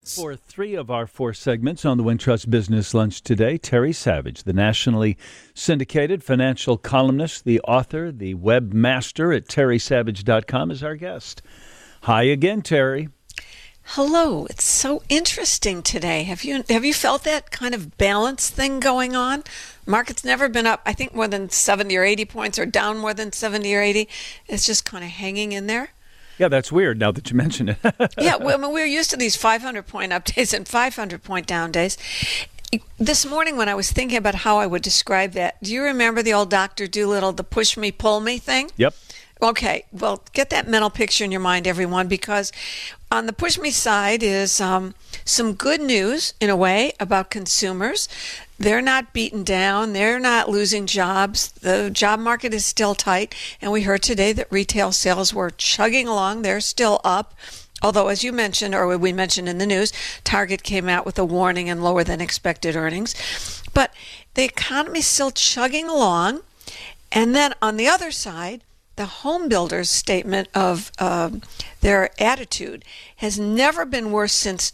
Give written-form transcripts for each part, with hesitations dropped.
For three of our four segments on the Wintrust Business Lunch today, Terry Savage, the nationally syndicated financial columnist, the author, the webmaster at terrysavage.com is our guest. Hi again, Terry. Hello. It's so interesting today. Have you felt that kind of balance thing going on? Market's never been up, I think, more than 70 or 80 points, or down more than 70 or 80. It's just kind of hanging in there. Yeah, that's weird now that you mention it. Yeah, well, I mean, we're used to these 500-point up days and 500-point down days. This morning when I was thinking about how I would describe that, do you remember the old Dr. Dolittle, the push me, pull me thing? Yep. Okay, well, get that mental picture in your mind, everyone, because on the push me side is some good news, in a way, about consumers. They're not beaten down. They're not losing jobs. The job market is still tight. And we heard today that retail sales were chugging along. They're still up. Although, as you mentioned, or we mentioned in the news, Target came out with a warning and lower than expected earnings. But the economy's still chugging along. And then on the other side, the home builders' statement of their attitude has never been worse since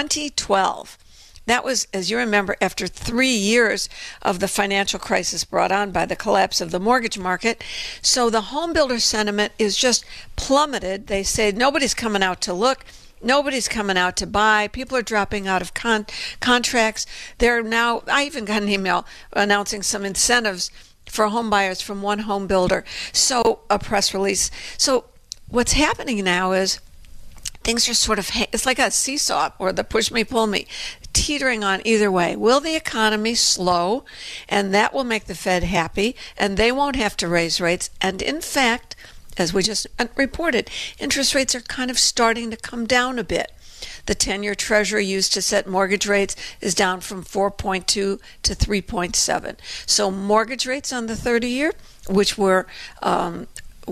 2012. That was, as you remember, after 3 years of the financial crisis brought on by the collapse of the mortgage market. So the home builder sentiment is just plummeted. They say nobody's coming out to look. Nobody's coming out to buy. People are dropping out of contracts. They're now, I even got an email announcing some incentives for home buyers from one home builder. So a press release. So what's happening now is things are sort of, it's like a seesaw or the push me, pull me, teetering on either way. Will the economy slow? And that will make the Fed happy, and they won't have to raise rates. And in fact, as we just reported, interest rates are kind of starting to come down a bit. The 10-year Treasury used to set mortgage rates is down from 4.2 to 3.7. So mortgage rates on the 30-year, which were over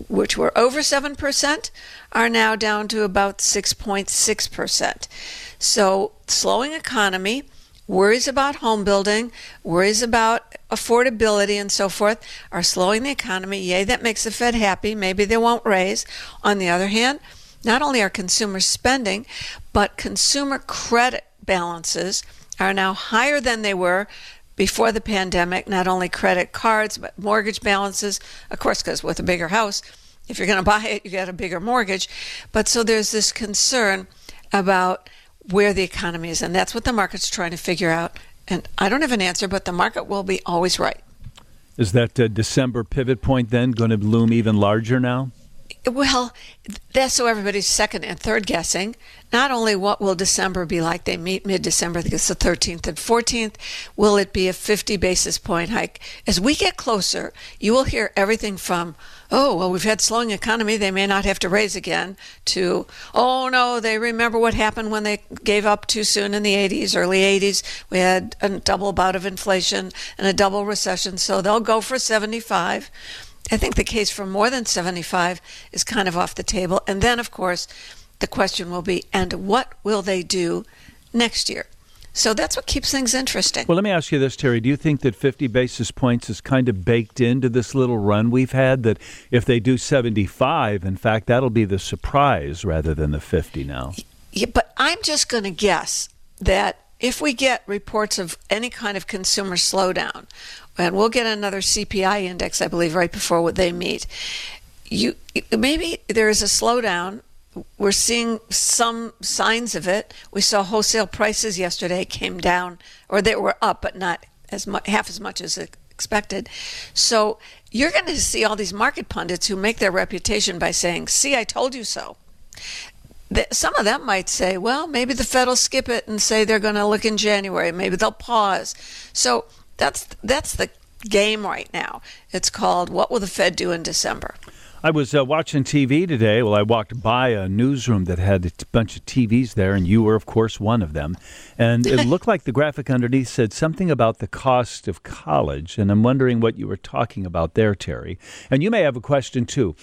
7%, are now down to about 6.6%. So slowing economy, worries about home building, worries about affordability and so forth are slowing the economy. Yay, that makes the Fed happy. Maybe they won't raise. On the other hand, not only are consumers spending, but consumer credit balances are now higher than they were before the pandemic. Not only credit cards, but mortgage balances. Of course, because with a bigger house, if you're going to buy it, you get a bigger mortgage. But so there's this concern about where the economy is, and that's what the market's trying to figure out. And I don't have an answer, but the market will be always right. Is that December pivot point then going to loom even larger now? Well, that's so everybody's second and third guessing. Not only what will December be like, they meet mid-December, I think it's the 13th and 14th, will it be a 50 basis point hike? As we get closer, you will hear everything from, oh, well, we've had slowing economy, they may not have to raise again, to, oh, no, they remember what happened when they gave up too soon in the 80s, early 80s. We had a double bout of inflation and a double recession, so they'll go for 75. I think the case for more than 75 is kind of off the table. And then, of course, the question will be, and what will they do next year? So that's what keeps things interesting. Well, let me ask you this, Terry. Do you think that 50 basis points is kind of baked into this little run we've had, that if they do 75, in fact, that'll be the surprise rather than the 50 now? Yeah, but I'm just going to guess that if we get reports of any kind of consumer slowdown, and we'll get another CPI index, I believe, right before they meet, maybe there is a slowdown. We're seeing some signs of it. We saw wholesale prices yesterday came down, or they were up, but not as much, half as much as expected. So you're going to see all these market pundits who make their reputation by saying, see, I told you so. Some of them might say, well, maybe the Fed will skip it and say they're going to look in January. Maybe they'll pause. So that's the game right now. It's called, what will the Fed do in December? I was watching TV today. Well, I walked by a newsroom that had a bunch of TVs there, and you were, of course, one of them. And it looked like the graphic underneath said something about the cost of college, and I'm wondering what you were talking about there, Terry. And you may have a question, too.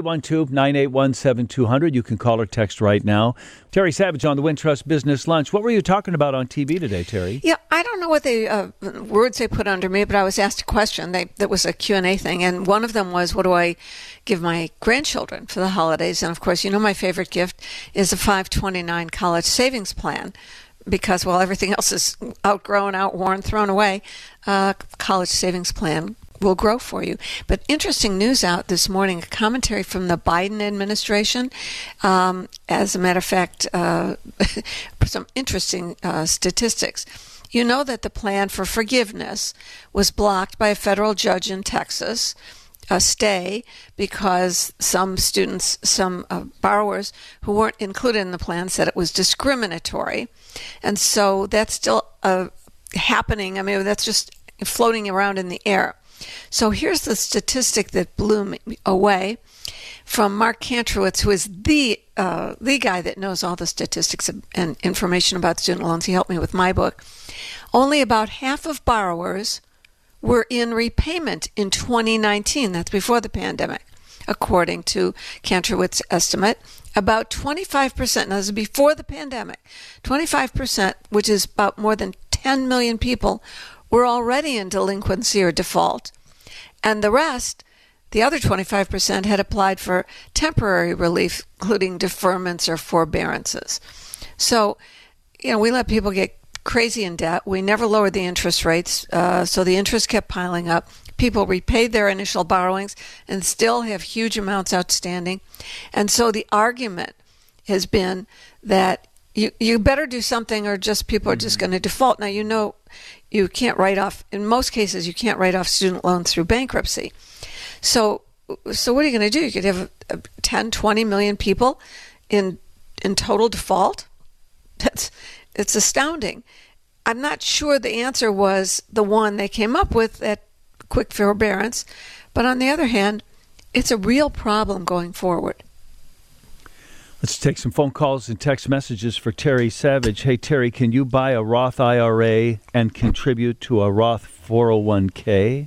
312-981-7200. You can call or text right now. Terry Savage on the Wintrust Business Lunch. What were you talking about on TV today, Terry? Yeah, I don't know what words they put under me, but I was asked a question. That was a Q&A thing, and one of them was, what do I give my grandchildren for the holidays? And of course, you know, my favorite gift is a 529 college savings plan. because while everything else is outgrown, outworn, thrown away, college savings plan will grow for you. But interesting news out this morning, a commentary from the Biden administration. As a matter of fact, some interesting statistics. You know that the plan for forgiveness was blocked by a federal judge in Texas, a stay, because some students, some borrowers who weren't included in the plan said it was discriminatory. And so that's still happening. I mean, that's just floating around in the air. So here's the statistic that blew me away from Mark Kantrowitz, who is the guy that knows all the statistics and information about student loans. He helped me with my book. Only about half of borrowers were in repayment in 2019. That's before the pandemic, according to Kantrowitz's estimate. About 25%, now this is before the pandemic, 25%, which is about more than 10 million people, were already in delinquency or default. And the rest, the other 25%, had applied for temporary relief, including deferments or forbearances. So, we let people get crazy in debt. We never lowered the interest rates, so the interest kept piling up. People repaid their initial borrowings and still have huge amounts outstanding. And so the argument has been that you better do something or just people are just going to default. Now, you can't write off, in most cases, you can't write off student loans through bankruptcy. So what are you going to do? You could have 10, 20 million people in total default. It's astounding. I'm not sure the answer was the one they came up with, that quick forbearance. But on the other hand, it's a real problem going forward. Let's take some phone calls and text messages for Terry Savage. Hey, Terry, can you buy a Roth IRA and contribute to a Roth 401k?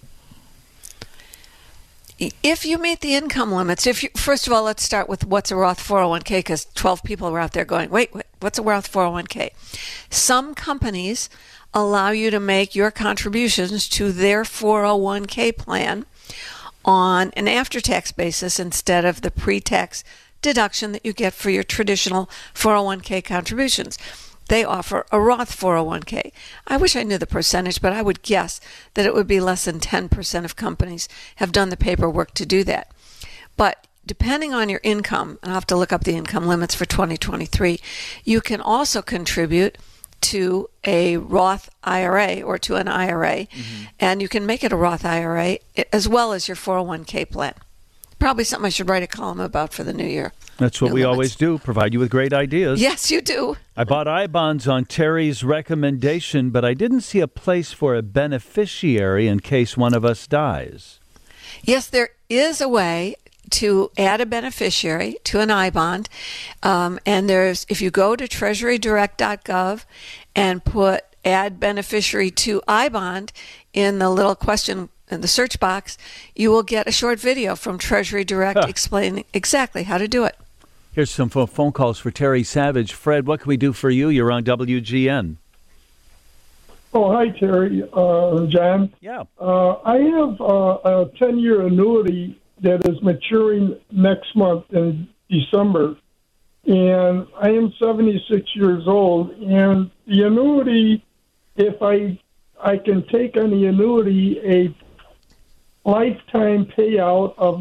If you meet the income limits, first of all, let's start with what's a Roth 401k, because 12 people are out there going, wait, what's a Roth 401k? Some companies allow you to make your contributions to their 401k plan on an after-tax basis instead of the pre-tax deduction that you get for your traditional 401k contributions. They offer a Roth 401k. I wish I knew the percentage, but I would guess that it would be less than 10% of companies have done the paperwork to do that. But depending on your income, and I'll have to look up the income limits for 2023, you can also contribute to a Roth IRA or to an IRA, and you can make it a Roth IRA as well as your 401k plan. Probably something I should write a column about for the new year. That's what we always do, provide you with great ideas. Yes, you do. I bought I-bonds on Terry's recommendation, but I didn't see a place for a beneficiary in case one of us dies. Yes, there is a way to add a beneficiary to an I-bond. And if you go to treasurydirect.gov and put add beneficiary to I-bond in the little question in the search box, you will get a short video from Treasury Direct explaining exactly how to do it. Here's some phone calls for Terry Savage. Fred, what can we do for you? You're on WGN. Oh, hi, Terry. John. Yeah. I have a 10-year annuity that is maturing next month in December. And I am 76 years old. And the annuity, if I can take on the annuity a lifetime payout of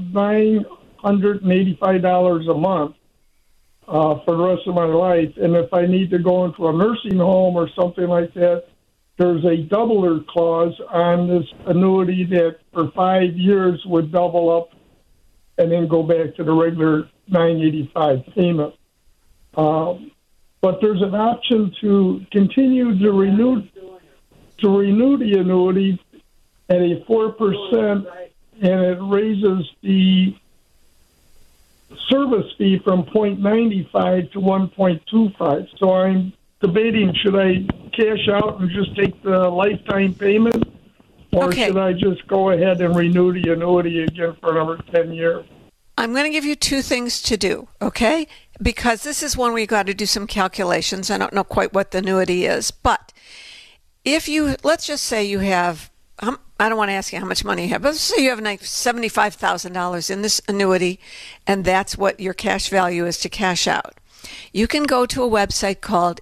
$985 a month for the rest of my life. And if I need to go into a nursing home or something like that, there's a doubler clause on this annuity that for 5 years would double up and then go back to the regular $985 payment. But there's an option to continue to renew the annuity at a 4%, and it raises the service fee from 0.95 to 1.25. So I'm debating, should I cash out and just take the lifetime payment, or should I just go ahead and renew the annuity again for another 10 years? I'm going to give you two things to do, okay? Because this is one where you got to do some calculations. I don't know quite what the annuity is, but let's just say you have, I don't want to ask you how much money you have, but let's say you have like $75,000 in this annuity, and that's what your cash value is to cash out. you can go to a website called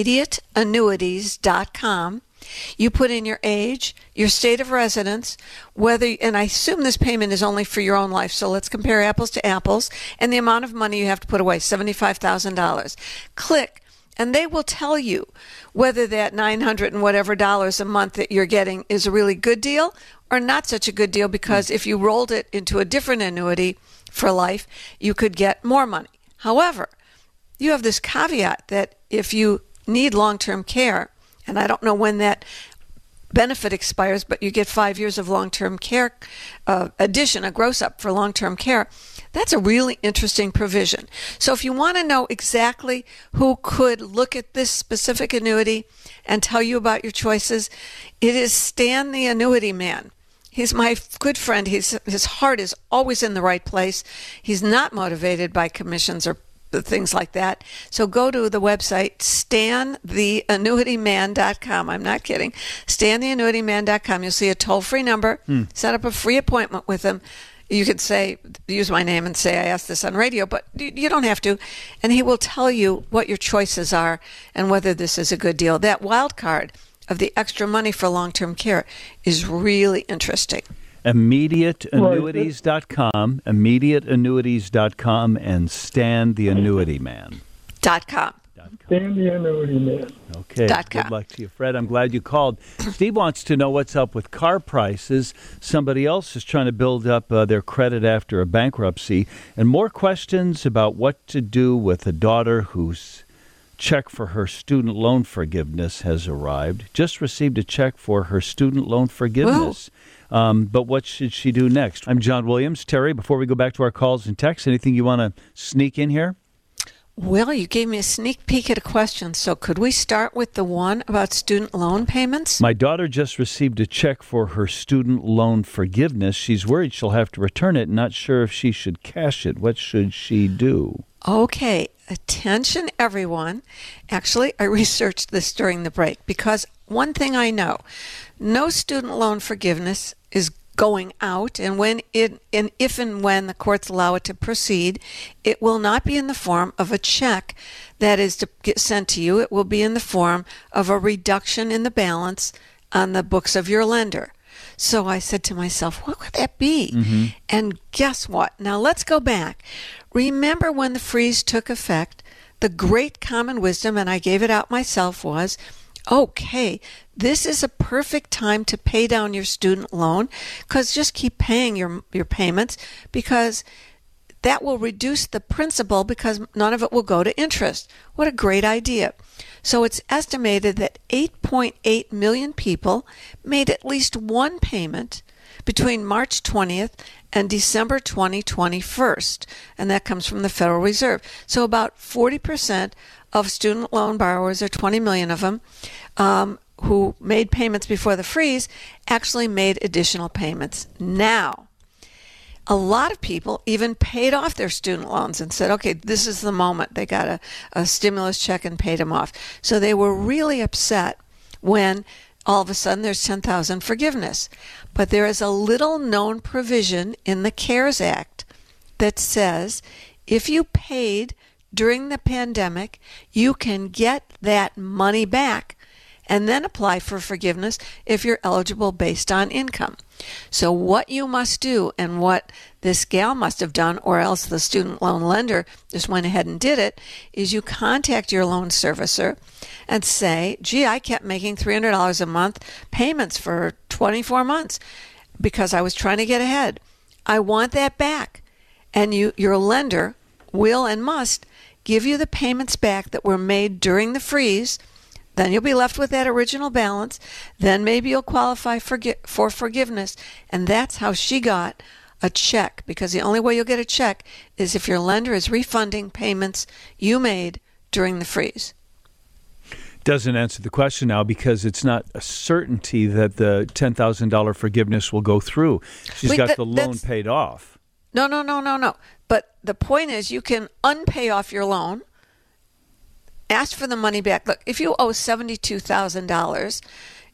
immediateannuities.com. You put in your age, your state of residence, and I assume this payment is only for your own life, so let's compare apples to apples, and the amount of money you have to put away, $75,000. Click, and they will tell you whether that $900 and whatever dollars a month that you're getting is a really good deal or not such a good deal, because if you rolled it into a different annuity for life, you could get more money. However, you have this caveat that if you need long-term care, and I don't know when that benefit expires, but you get 5 years of long-term care addition, a gross up for long-term care. That's a really interesting provision. So if you want to know exactly who could look at this specific annuity and tell you about your choices, it is Stan the Annuity Man. He's my good friend. His heart is always in the right place. He's not motivated by commissions or things like that. So go to the website, stantheannuityman.com. I'm not kidding. stantheannuityman.com. You'll see a toll-free number. Set up a free appointment with him. You could use my name and say I asked this on radio, but you don't have to. And he will tell you what your choices are and whether this is a good deal. That wild card of the extra money for long-term care is really interesting. ImmediateAnnuities.com, ImmediateAnnuities.com, and StanTheAnnuityMan.com. Stan the Annuity Man. Okay, good luck to you, Fred. I'm glad you called. Steve wants to know what's up with car prices. Somebody else is trying to build up their credit after a bankruptcy. And more questions about what to do with a daughter whose check for her student loan forgiveness has arrived. Just received a check for her student loan forgiveness. But what should she do next? I'm John Williams. Terry, before we go back to our calls and texts, anything you want to sneak in here? Well, you gave me a sneak peek at a question, so could we start with the one about student loan payments? My daughter just received a check for her student loan forgiveness. She's worried she'll have to return it, not sure if she should cash it. What should she do? Okay, attention everyone. Actually, I researched this during the break because one thing I know, no student loan forgiveness is going out, and if and when the courts allow it to proceed, it will not be in the form of a check that is to get sent to you. It will be in the form of a reduction in the balance on the books of your lender. So I said to myself, what could that be? Mm-hmm. And guess what? Now let's go back. Remember when the freeze took effect, the great common wisdom, and I gave it out myself, was, okay, this is a perfect time to pay down your student loan, because just keep paying your payments, because that will reduce the principal because none of it will go to interest. What a great idea. So it's estimated that 8.8 million people made at least one payment between March 20th and December 2021, and that comes from the Federal Reserve. So about 40% of student loan borrowers, or 20 million of them, who made payments before the freeze, actually made additional payments now. A lot of people even paid off their student loans and said, okay, this is the moment. They got a stimulus check and paid them off. So they were really upset when all of a sudden there's $10,000 forgiveness. But there is a little known provision in the CARES Act that says if you paid during the pandemic, you can get that money back and then apply for forgiveness if you're eligible based on income. So what you must do, and what this gal must have done, or else the student loan lender just went ahead and did it, is you contact your loan servicer and say, gee, I kept making $300 a month payments for 24 months because I was trying to get ahead. I want that back. And your lender will and must give you the payments back that were made during the freeze. Then you'll be left with that original balance. Then maybe you'll qualify for forgiveness. And that's how she got a check, because the only way you'll get a check is if your lender is refunding payments you made during the freeze. Doesn't answer the question now, because it's not a certainty that the $10,000 forgiveness will go through. She's got the loan paid off. No. But the point is, you can unpay off your loan, ask for the money back. Look, if you owe $72,000,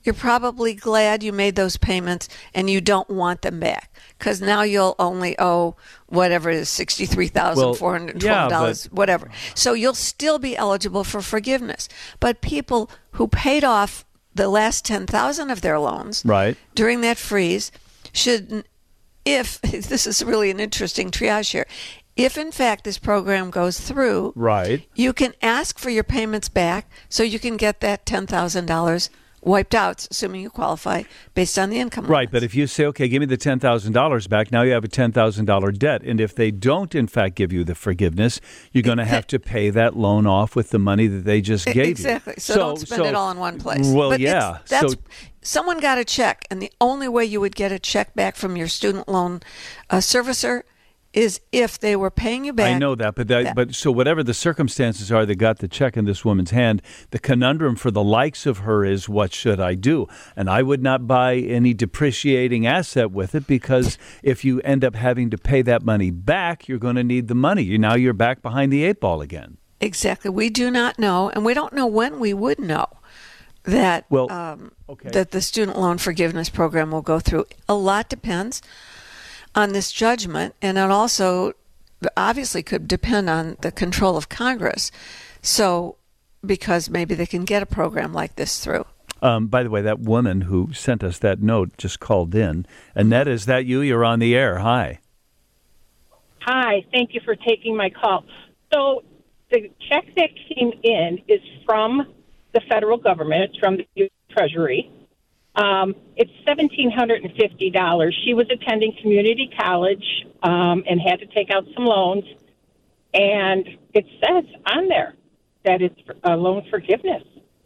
you're probably glad you made those payments and you don't want them back, because now you'll only owe whatever it is, $63,412, whatever. So you'll still be eligible for forgiveness. But people who paid off the last $10,000 of their loans during that freeze should, if this is really an interesting triage here, if in fact this program goes through, you can ask for your payments back so you can get that $10,000 wiped out, assuming you qualify based on the income limits. Right, but if you say, okay, give me the $10,000 back, now you have a $10,000 debt. And if they don't, in fact, give you the forgiveness, you're going to have to pay that loan off with the money that they just gave you. Exactly. So don't spend it all in one place. Well, but yeah. Someone got a check, and the only way you would get a check back from your student loan servicer is if they were paying you back. I know that, but so whatever the circumstances are that got the check in this woman's hand, the conundrum for the likes of her is, what should I do? And I would not buy any depreciating asset with it, because if you end up having to pay that money back, you're going to need the money. Now you're back behind the 8 ball again. Exactly. We do not know, and we don't know when we would know that that the student loan forgiveness program will go through. A lot depends on this judgment, and it also obviously could depend on the control of Congress. So, because maybe they can get a program like this through. By the way, that woman who sent us that note just called in. Annette, is that you? You're on the air. Hi. Hi. Thank you for taking my call. So the check that came in is from the federal government. It's from the U.S. Treasury. It's $1,750. She was attending community college and had to take out some loans. And it says on there that it's a loan forgiveness.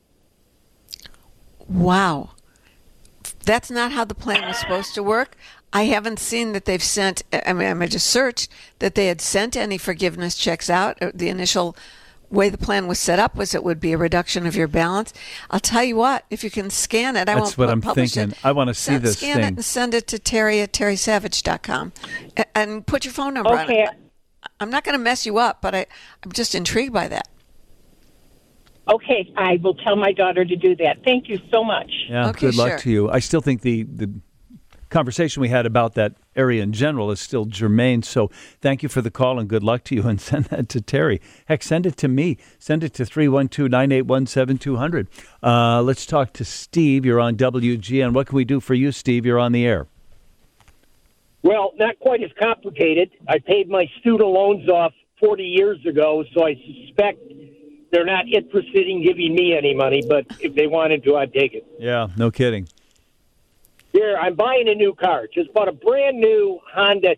Wow. That's not how the plan was supposed to work. I haven't seen that they've sent, I just searched that they had sent any forgiveness checks out. The initial way the plan was set up was it would be a reduction of your balance. I'll tell you what, if you can scan it, That's what I'm thinking. I want to see this thing. Scan it and send it to Terry at terrysavage.com and put your phone number on it. I'm not going to mess you up, but I'm just intrigued by that. Okay, I will tell my daughter to do that. Thank you so much. Yeah, okay, good luck to you. I still think the conversation we had about that area in general is still germane. So thank you for the call and good luck to you, and send that to Terry. Heck, send it to me. Send it to 312-981-7200. Let's talk to Steve. You're on WGN. What can we do for you, Steve? You're on the air. Well, not quite as complicated. I paid my student loans off 40 years ago, so I suspect they're not interested in giving me any money, but if they wanted to, I'd take it. Yeah, no kidding. Here, I'm buying a new car. Just bought a brand new Honda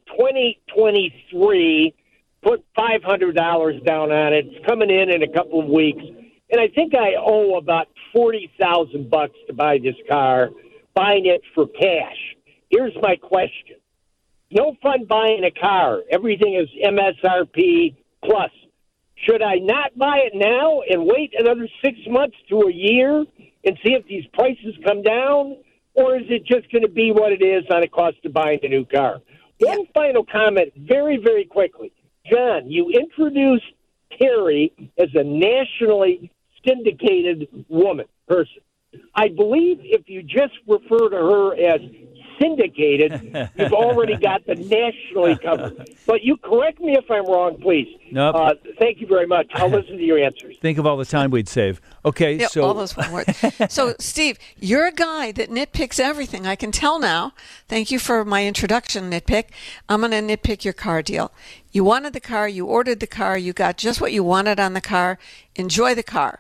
2023, put $500 down on it. It's coming in a couple of weeks. And I think I owe about $40,000 to buy this car, buying it for cash. Here's my question. No fun buying a car. Everything is MSRP plus. Should I not buy it now and wait another 6 months to a year and see if these prices come down? Or is it just going to be what it is on the cost of buying a new car? One final comment, very, very quickly. John, you introduced Terry as a nationally syndicated person. I believe if you just refer to her as syndicated, you've already got the nationally covered. But you correct me if I'm wrong, please. Nope. Thank you very much. I'll listen to your answers. Think of all the time we'd save. Okay, yep, so all those fun words. So, Steve, you're a guy that nitpicks everything. I can tell now. Thank you for my introduction, nitpick. I'm going to nitpick your car deal. You wanted the car. You ordered the car. You got just what you wanted on the car. Enjoy the car.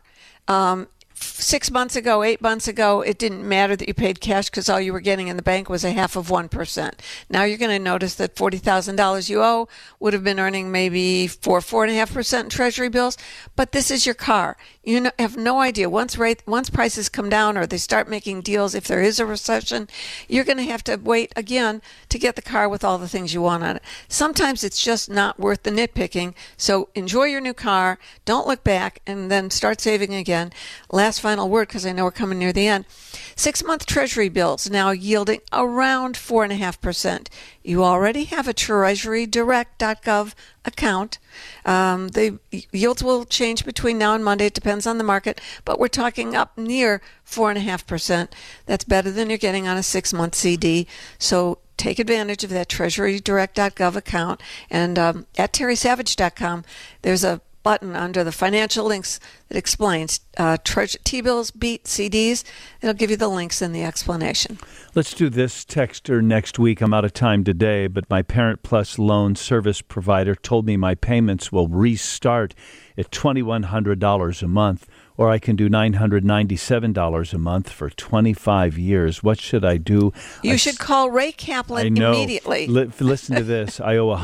6 months ago, 8 months ago, it didn't matter that you paid cash because all you were getting in the bank was 0.5%. Now you're going to notice that $40,000 you owe would have been earning maybe 4.5% in Treasury bills. But this is your car. You have no idea. Once prices come down or they start making deals, if there is a recession, you're going to have to wait again to get the car with all the things you want on it. Sometimes it's just not worth the nitpicking. So enjoy your new car. Don't look back and then start saving again. Last last final word because I know we're coming near the end. 6-month Treasury bills now yielding around 4.5%. You already have a TreasuryDirect.gov account. The yields will change between now and Monday. It depends on the market, but we're talking up near 4.5%. That's better than you're getting on a 6-month CD. So take advantage of that TreasuryDirect.gov account. And at TerrySavage.com, there's a button under the financial links that explains T-bills beat CDs. It'll give you the links and the explanation. Let's do this texter next week. I'm out of time today, but my Parent Plus loan service provider told me my payments will restart at $2,100 a month, or I can do $997 a month for 25 years. What should I do? You should call Ray Kaplan immediately. Listen to this. I owe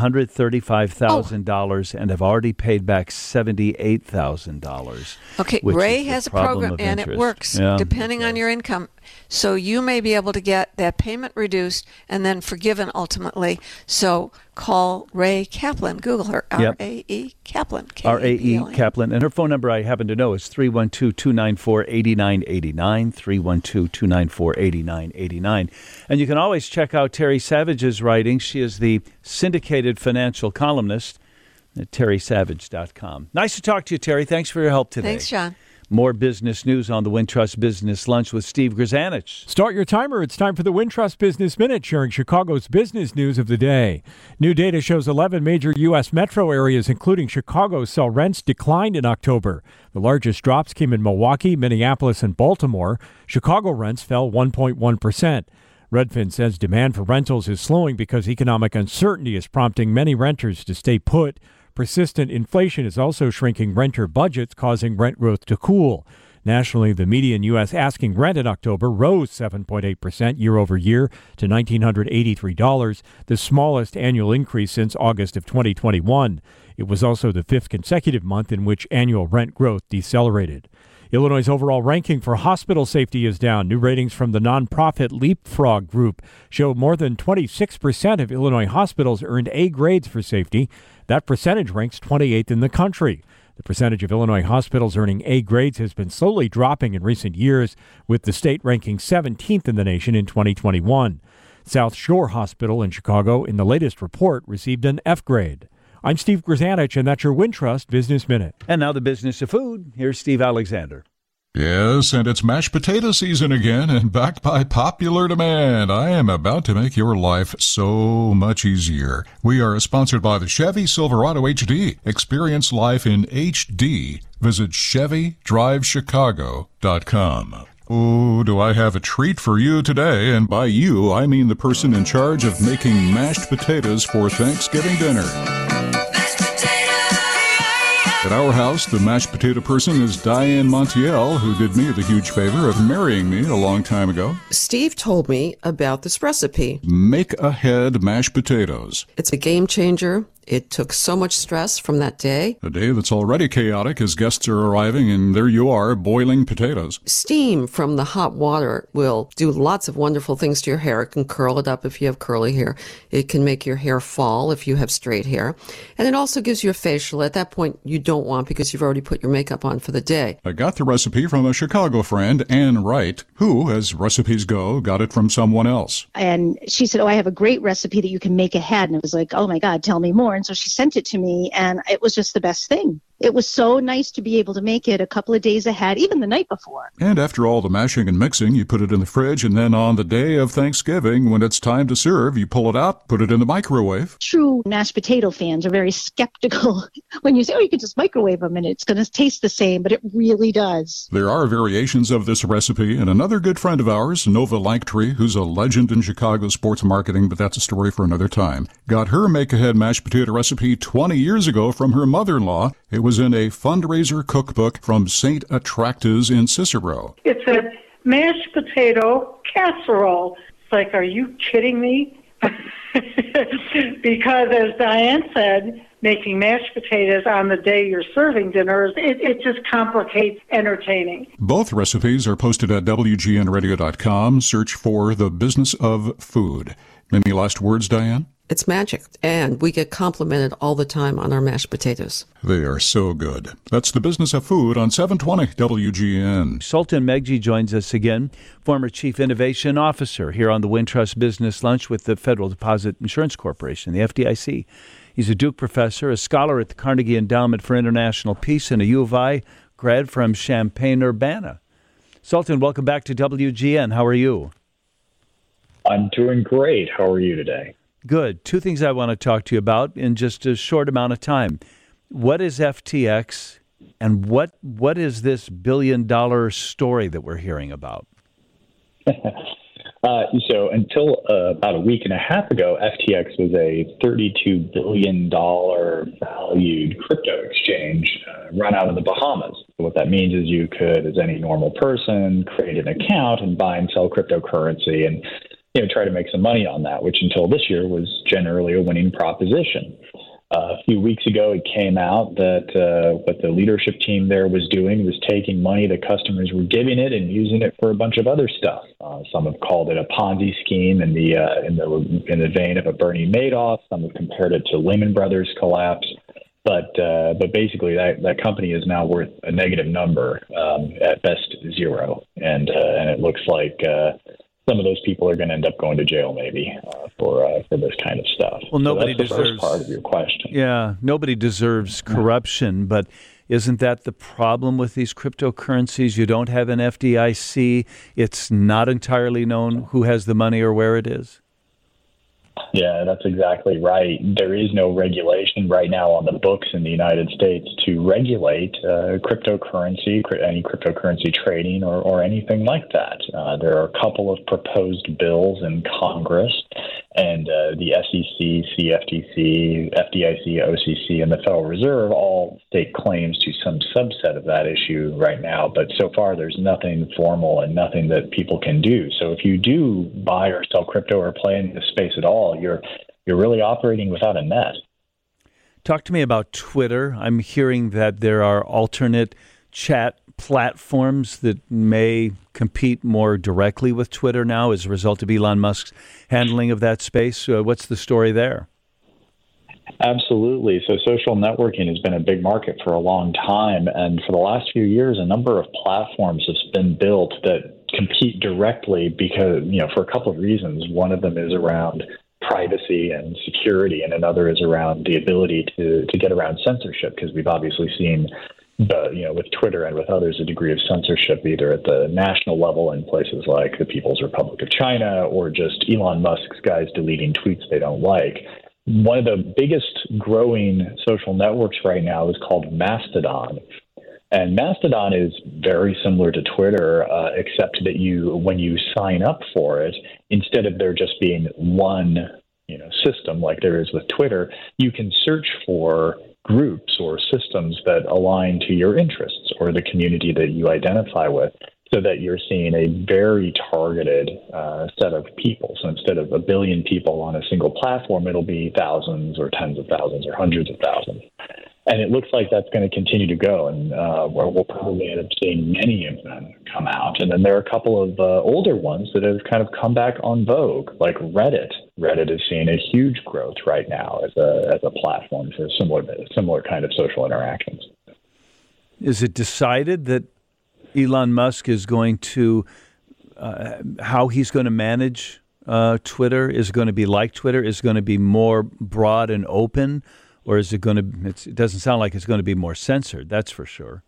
$135,000 and have already paid back $78,000. Okay, Ray has a program and it works depending on your income. So you may be able to get that payment reduced and then forgiven ultimately. So call Ray Kaplan. Google her, R-A-E Kaplan. R-A-E Kaplan. And her phone number, I happen to know, is 312-294-8989, 312-294-8989. And you can always check out Terry Savage's writing. She is the syndicated financial columnist at terrysavage.com. Nice to talk to you, Terry. Thanks for your help today. Thanks, John. More business news on the Wintrust Business Lunch with Steve Grzanich. Start your timer. It's time for the Wintrust Business Minute, sharing Chicago's business news of the day. New data shows 11 major U.S. metro areas, including Chicago, saw rents declined in October. The largest drops came in Milwaukee, Minneapolis, and Baltimore. Chicago rents fell 1.1%. Redfin says demand for rentals is slowing because economic uncertainty is prompting many renters to stay put. Persistent inflation is also shrinking renter budgets, causing rent growth to cool. Nationally, the median U.S. asking rent in October rose 7.8% year over year to $1,983, the smallest annual increase since August of 2021. It was also the fifth consecutive month in which annual rent growth decelerated. Illinois' overall ranking for hospital safety is down. New ratings from the nonprofit Leapfrog Group show more than 26% of Illinois hospitals earned A grades for safety. That percentage ranks 28th in the country. The percentage of Illinois hospitals earning A grades has been slowly dropping in recent years, with the state ranking 17th in the nation in 2021. South Shore Hospital in Chicago, in the latest report, received an F grade. I'm Steve Grzanich, and that's your Wintrust Business Minute. And now the business of food. Here's Steve Alexander. Yes, and it's mashed potato season again, and backed by popular demand. I am about to make your life so much easier. We are sponsored by the Chevy Silverado HD. Experience life in HD. Visit ChevyDriveChicago.com. Oh, do I have a treat for you today, and by you, I mean the person in charge of making mashed potatoes for Thanksgiving dinner. At our house, the mashed potato person is Diane Montiel, who did me the huge favor of marrying me a long time ago. Steve told me about this recipe. Make ahead mashed potatoes. It's a game changer. It took so much stress from that day. A day that's already chaotic as guests are arriving, and there you are, boiling potatoes. Steam from the hot water will do lots of wonderful things to your hair. It can curl it up if you have curly hair. It can make your hair fall if you have straight hair. And it also gives you a facial. At that point, you don't want because you've already put your makeup on for the day. I got the recipe from a Chicago friend, Ann Wright, who, as recipes go, got it from someone else. And she said, I have a great recipe that you can make ahead. And it was like, oh my God, tell me more. And so she sent it to me, and it was just the best thing. It was so nice to be able to make it a couple of days ahead, even the night before. And after all the mashing and mixing, you put it in the fridge, and then on the day of Thanksgiving, when it's time to serve, you pull it out, put it in the microwave. True mashed potato fans are very skeptical when you say, you can just microwave them and it's going to taste the same, but it really does. There are variations of this recipe, and another good friend of ours, Nova Langtree, who's a legend in Chicago sports marketing, but that's a story for another time, got her make-ahead mashed potato recipe 20 years ago from her mother-in-law. It was in a fundraiser cookbook from St. Attracta's in Cicero. It's a mashed potato casserole. It's like, are you kidding me? Because as Diane said, making mashed potatoes on the day you're serving dinner, it just complicates entertaining. Both recipes are posted at WGNradio.com. Search for The Business of Food. Any last words, Diane? It's magic. And we get complimented all the time on our mashed potatoes. They are so good. That's The Business of Food on 720 WGN. Sultan Meghji joins us again, former Chief Innovation Officer here on the Wintrust Business Lunch with the Federal Deposit Insurance Corporation, the FDIC. He's a Duke professor, a scholar at the Carnegie Endowment for International Peace, and a U of I grad from Champaign-Urbana. Sultan, welcome back to WGN. How are you? I'm doing great. How are you today? Good. Two things I want to talk to you about in just a short amount of time. What is FTX, and what is this billion-dollar story that we're hearing about? So until about a week and a half ago, FTX was a $32 billion valued crypto exchange run out of the Bahamas. So what that means is you could, as any normal person, create an account and buy and sell cryptocurrency and try to make some money on that, which until this year was generally a winning proposition. A few weeks ago, it came out that what the leadership team there was doing was taking money that customers were giving it and using it for a bunch of other stuff. Some have called it a Ponzi scheme in the vein of a Bernie Madoff. Some have compared it to Lehman Brothers collapse. But basically, that company is now worth a negative number, at best zero, and it looks like some of those people are going to end up going to jail, maybe, for this kind of stuff. Well, nobody so that's the deserves first part of your question. Yeah, nobody deserves corruption, but isn't that the problem with these cryptocurrencies? You don't have an FDIC. It's not entirely known who has the money or where it is. Yeah, that's exactly right. There is no regulation right now on the books in the United States to regulate cryptocurrency, any cryptocurrency trading or anything like that. There are a couple of proposed bills in Congress, and the SEC, CFTC, FDIC, OCC, and the Federal Reserve all stake claims to some subset of that issue right now. But so far, there's nothing formal and nothing that people can do. So if you do buy or sell crypto or play in this space at all, you're really operating without a net. Talk to me about Twitter. I'm hearing that there are alternate chat platforms that may compete more directly with Twitter now as a result of Elon Musk's handling of that space. What's the story there? Absolutely. So social networking has been a big market for a long time. And for the last few years, a number of platforms have been built that compete directly because, for a couple of reasons. One of them is around privacy and security, and another is around the ability to get around censorship, because we've obviously seen with Twitter and with others, a degree of censorship either at the national level in places like the People's Republic of China, or just Elon Musk's guys deleting tweets they don't like. One of the biggest growing social networks right now is called Mastodon. And Mastodon is very similar to Twitter, except that when you sign up for it, instead of there just being one system like there is with Twitter, you can search for groups or systems that align to your interests or the community that you identify with, so that you're seeing a very targeted set of people. So instead of a billion people on a single platform, it'll be thousands or tens of thousands or hundreds of thousands. And it looks like that's going to continue to go, and we'll probably end up seeing many of them come out. And then there are a couple of older ones that have kind of come back on vogue, like Reddit. Reddit is seeing a huge growth right now as a platform for similar kind of social interactions. Is it decided that Elon Musk is going to how he's going to manage Twitter? Is it going to be like Twitter? Is it going to be more broad and open? Or is it going to? It doesn't sound like it's going to be more censored. That's for sure.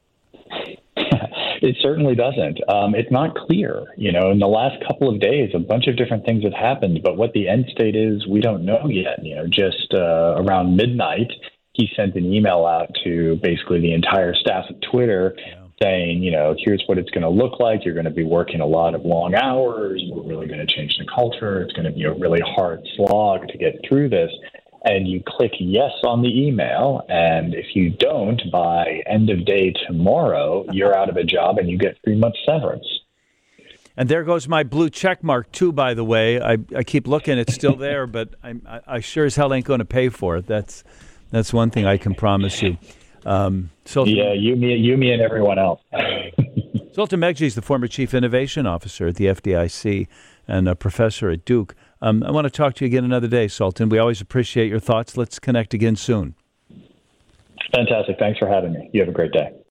It certainly doesn't. It's not clear. In the last couple of days, a bunch of different things have happened, but what the end state is, we don't know yet. Just around midnight, he sent an email out to basically the entire staff of Twitter, saying, here's what it's going to look like. You're going to be working a lot of long hours. We're really going to change the culture. It's going to be a really hard slog to get through this. And you click yes on the email, and if you don't, by end of day tomorrow, you're out of a job and you get 3 months severance. And there goes my blue check mark, too, by the way. I keep looking. It's still there, but I sure as hell ain't going to pay for it. That's one thing I can promise you. Yeah, you, me, and everyone else. Sultan Meghji is the former Chief Innovation Officer at the FDIC and a professor at Duke. I want to talk to you again another day, Sultan. We always appreciate your thoughts. Let's connect again soon. Fantastic. Thanks for having me. You have a great day.